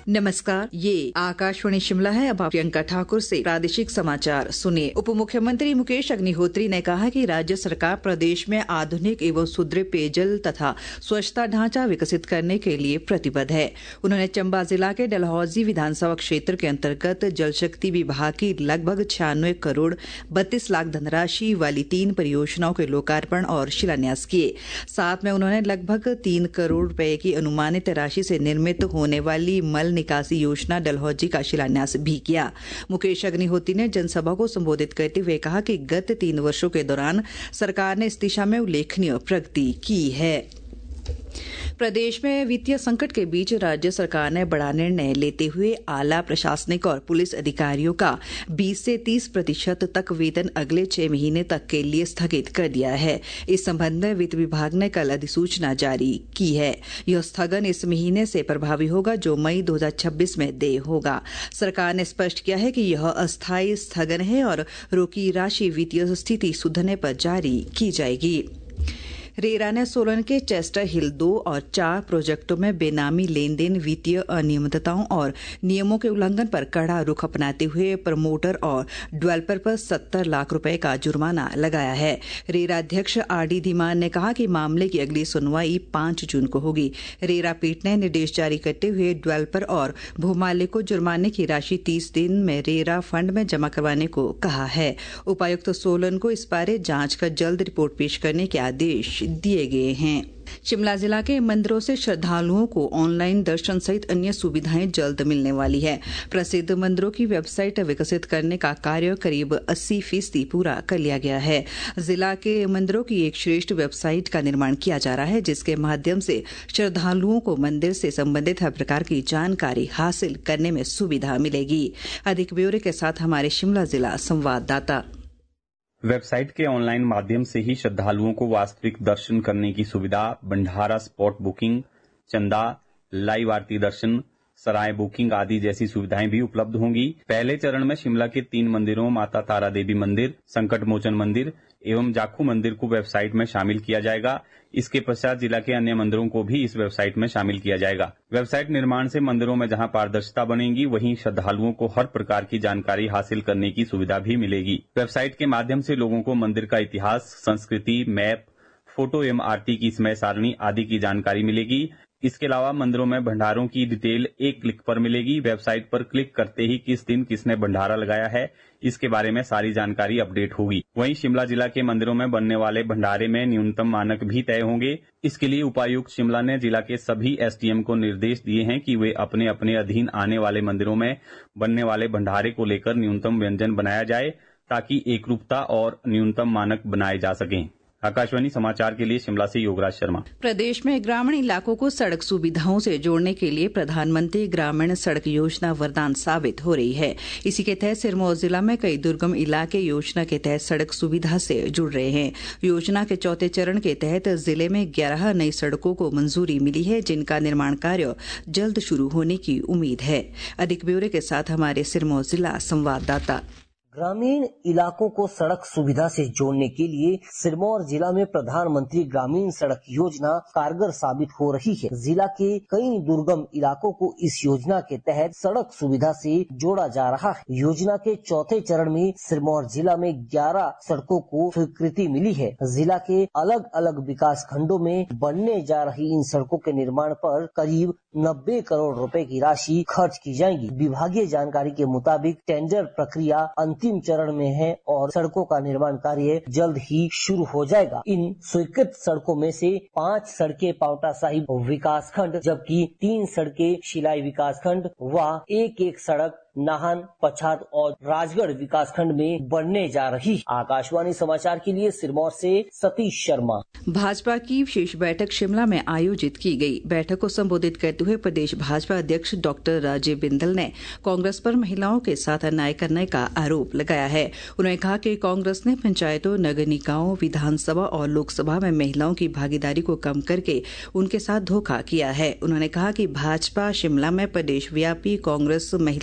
नमस्कार, ये आकाशवाणी शिमला है। अब आप प्रियंका ठाकुर से प्रादेशिक समाचार सुनिए। उप मुख्यमंत्री मुकेश अग्निहोत्री ने कहा कि राज्य सरकार प्रदेश में आधुनिक एवं सुदृढ़ पेयजल तथा स्वच्छता ढांचा विकसित करने के लिए प्रतिबद्ध है। उन्होंने चंबा जिला के डलहौजी विधानसभा क्षेत्र के अंतर्गत जल शक्ति विभाग की लगभग 96 करोड़ 32 लाख धनराशि वाली 3 परियोजनाओं के लोकार्पण और शिलान्यास किए। साथ में उन्होंने लगभग 3 करोड़ रुपए की अनुमानित राशि से निर्मित होने वाली मल निकासी योजना डलहौजी का शिलान्यास भी किया। मुकेश अग्निहोत्री ने जनसभा को संबोधित करते हुए कहा कि गत 3 वर्षों के दौरान सरकार ने इस दिशा में उल्लेखनीय प्रगति की है। प्रदेश में वित्तीय संकट के बीच राज्य सरकार ने बड़ा निर्णय लेते हुए आला प्रशासनिक और पुलिस अधिकारियों का 20 से 30% तक वेतन अगले 6 महीने तक के लिए स्थगित कर दिया है। इस संबंध में वित्त विभाग ने कल अधिसूचना जारी की है। यह स्थगन इस महीने से प्रभावी होगा, जो मई 2026 में देय होगा। सरकार ने स्पष्ट किया है कि यह अस्थायी स्थगन है और रोकी राशि वित्तीय स्थिति सुधरने पर जारी की जाएगी। रेरा ने सोलन के चेस्टर हिल 2 और 4 प्रोजेक्टों में बेनामी लेन देन, वित्तीय अनियमितताओं और नियमों के उल्लंघन पर कड़ा रुख अपनाते हुए प्रमोटर और डेवलपर पर 70 लाख रुपए का जुर्माना लगाया है। रेरा अध्यक्ष आरडी धीमान ने कहा कि मामले की अगली सुनवाई 5 जून को होगी। रेरा पीठ ने निर्देश जारी करते हुए डेवलपर और भूमालिक को जुर्माने की राशि 30 दिन में रेरा फंड में जमा करवाने को कहा है। उपायुक्त सोलन को इस बारे जांच कर जल्द रिपोर्ट पेश करने के आदेश दिए गए हैं। शिमला जिला के मंदिरों से श्रद्धालुओं को ऑनलाइन दर्शन सहित अन्य सुविधाएं जल्द मिलने वाली है। प्रसिद्ध मंदिरों की वेबसाइट विकसित करने का कार्य करीब 80% पूरा कर लिया गया है। जिला के मंदिरों की एक श्रेष्ठ वेबसाइट का निर्माण किया जा रहा है, जिसके माध्यम से श्रद्धालुओं को मंदिर से संबंधित हर प्रकार की जानकारी हासिल करने में सुविधा मिलेगी। अधिक ब्यौरे के साथ हमारे शिमला जिला संवाददाता। वेबसाइट के ऑनलाइन माध्यम से ही श्रद्धालुओं को वास्तविक दर्शन करने की सुविधा, भंडारा स्पॉट बुकिंग, चंदा, लाइव आरती दर्शन, सराय बुकिंग आदि जैसी सुविधाएं भी उपलब्ध होंगी। पहले चरण में शिमला के 3 मंदिरों माता तारा देवी मंदिर, संकट मोचन मंदिर एवं जाखू मंदिर को वेबसाइट में शामिल किया जाएगा। इसके पश्चात जिला के अन्य मंदिरों को भी इस वेबसाइट में शामिल किया जाएगा। वेबसाइट निर्माण से मंदिरों में जहां पारदर्शिता बनेगी, वहीं श्रद्धालुओं को हर प्रकार की जानकारी हासिल करने की सुविधा भी मिलेगी। वेबसाइट के माध्यम से लोगों को मंदिर का इतिहास, संस्कृति, मैप, फोटो एवं आरती की समय सारणी आदि की जानकारी मिलेगी। इसके अलावा मंदिरों में भंडारों की डिटेल एक क्लिक पर मिलेगी। वेबसाइट पर क्लिक करते ही किस दिन किसने भंडारा लगाया है, इसके बारे में सारी जानकारी अपडेट होगी। वहीं शिमला जिला के मंदिरों में बनने वाले भंडारे में न्यूनतम मानक भी तय होंगे। इसके लिए उपायुक्त शिमला ने जिला के सभी एसडीएम को निर्देश दिए हैं कि वे अपने अपने अधीन आने वाले मंदिरों में बनने वाले भंडारे को लेकर न्यूनतम व्यंजन बनाया जाए, ताकि एकरूपता और न्यूनतम मानक बनाए जा सकें। आकाशवाणी समाचार के लिए शिमला से योगराज शर्मा। प्रदेश में ग्रामीण इलाकों को सड़क सुविधाओं से जोड़ने के लिए प्रधानमंत्री ग्रामीण सड़क योजना वरदान साबित हो रही है। इसी के तहत सिरमौर जिला में कई दुर्गम इलाके योजना के तहत सड़क सुविधा से जुड़ रहे हैं। योजना के 4थे चरण के तहत जिले में 11 नई सड़कों को मंजूरी मिली है, जिनका निर्माण कार्य जल्द शुरू होने की उम्मीद है। अधिक ब्यौरे के साथ हमारे सिरमौर जिला संवाददाता। ग्रामीण इलाकों को सड़क सुविधा से जोड़ने के लिए सिरमौर जिला में प्रधानमंत्री ग्रामीण सड़क योजना कारगर साबित हो रही है। जिला के कई दुर्गम इलाकों को इस योजना के तहत सड़क सुविधा से जोड़ा जा रहा है। योजना के 4थे चरण में सिरमौर जिला में 11 सड़कों को स्वीकृति मिली है। जिला के अलग अलग विकास खंडों में बनने जा रही इन सड़कों के निर्माण पर करीब 90 करोड़ रुपए की राशि खर्च की जाएगी। विभागीय जानकारी के मुताबिक टेंडर प्रक्रिया अंतिम चरण में है और सड़कों का निर्माण कार्य जल्द ही शुरू हो जाएगा। इन स्वीकृत सड़कों में से 5 सड़कें पांवटा साहिब विकास खंड, जबकि 3 सड़कें शिलाई विकास खंड व एक सड़क नाहन, पछाद और राजगढ़ विकास खंड में बनने जा रही। आकाशवाणी समाचार के लिए सिरमौर से सतीश शर्मा। भाजपा की विशेष बैठक शिमला में आयोजित की गई। बैठक को संबोधित करते हुए प्रदेश भाजपा अध्यक्ष डॉक्टर राजीव बिंदल ने कांग्रेस पर महिलाओं के साथ अन्याय करने का आरोप लगाया है। उन्होंने कहा कि कांग्रेस ने पंचायतों, नगर निकायों, विधानसभा और लोकसभा में महिलाओं की भागीदारी को कम करके उनके साथ धोखा किया है। उन्होंने कहा कि भाजपा शिमला में प्रदेश व्यापी कांग्रेस महिला विरोधी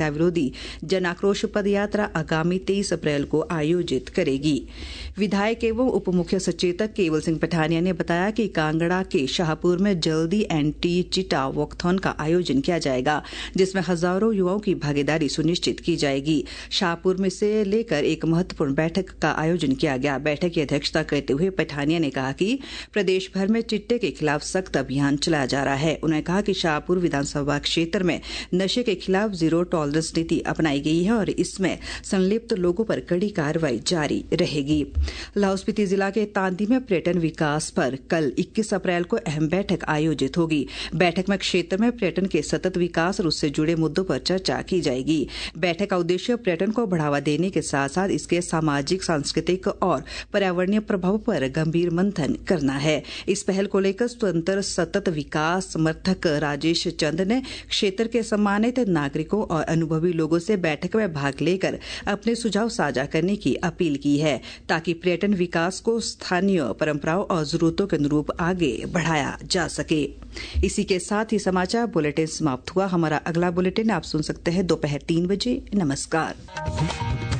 पार्टी जन आक्रोश पदयात्रा आगामी 23 अप्रैल को आयोजित करेगी। विधायक एवं उप मुख्य सचेतक केवल सिंह पठानिया ने बताया कि कांगड़ा के शाहपुर में जल्दी एंटी चिटा वॉकथॉन का आयोजन किया जाएगा, जिसमें हजारों युवाओं की भागीदारी सुनिश्चित की जाएगी। शाहपुर में से लेकर एक महत्वपूर्ण बैठक का आयोजन किया गया। बैठक की अध्यक्षता करते हुए पठानिया ने कहा कि प्रदेश भर में चिट्टे के खिलाफ सख्त अभियान चलाया जा रहा है। उन्होंने कहा कि शाहपुर विधानसभा क्षेत्र में नशे के खिलाफ जीरो टॉलरेंस नीति अपनाई गई है और इसमें संलिप्त लोगों पर कड़ी कार्रवाई जारी रहेगी। लाहौल स्पीति जिला के तांदी में पर्यटन विकास पर कल 21 अप्रैल को अहम बैठक आयोजित होगी। बैठक में क्षेत्र में पर्यटन के सतत विकास और उससे जुड़े मुद्दों पर चर्चा की जाएगी। बैठक का उद्देश्य पर्यटन को बढ़ावा देने के साथ साथ इसके सामाजिक, सांस्कृतिक और पर्यावरणीय प्रभाव पर गंभीर मंथन करना है। इस पहल को लेकर स्वतंत्र सतत विकास समर्थक राजेश चंद ने क्षेत्र के सम्मानित नागरिकों और अनुभवी लोगों से बैठक में भाग लेकर अपने सुझाव साझा करने की अपील की है, ताकि पर्यटन विकास को स्थानीय परंपराओं और जरूरतों के अनुरूप आगे बढ़ाया जा सके। इसी के साथ ही समाचार बुलेटिन समाप्त हुआ। हमारा अगला बुलेटिन आप सुन सकते हैं दोपहर 3 बजे। नमस्कार।